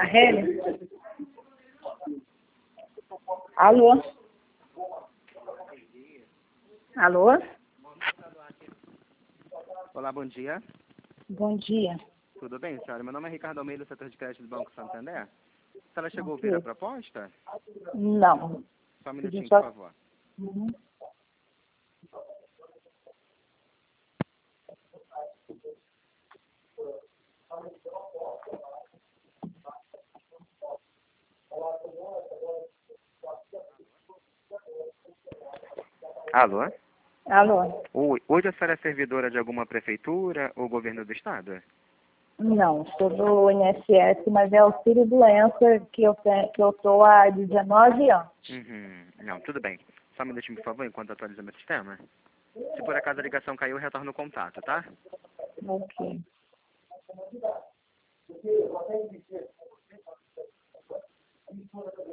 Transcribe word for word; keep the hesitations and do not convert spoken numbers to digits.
A Helen? Alô? Alô? Olá, bom dia. Bom dia. Tudo bem, senhora? Meu nome é Ricardo Almeida, setor de crédito do Banco Santander. A senhora chegou a Ok. ouvir a proposta? Não. Só um minutinho, Só- por favor. Uhum. Alô? Alô? Oi. Hoje a senhora é servidora de alguma prefeitura ou governo do estado? Não, sou do I N S S, mas é auxílio doença que eu te- que eu estou há dezenove anos. Uhum. Não, tudo bem. Só um minutinho, por favor, enquanto atualiza meu sistema. Se por acaso a ligação caiu, eu retorno o contato, tá? Ok.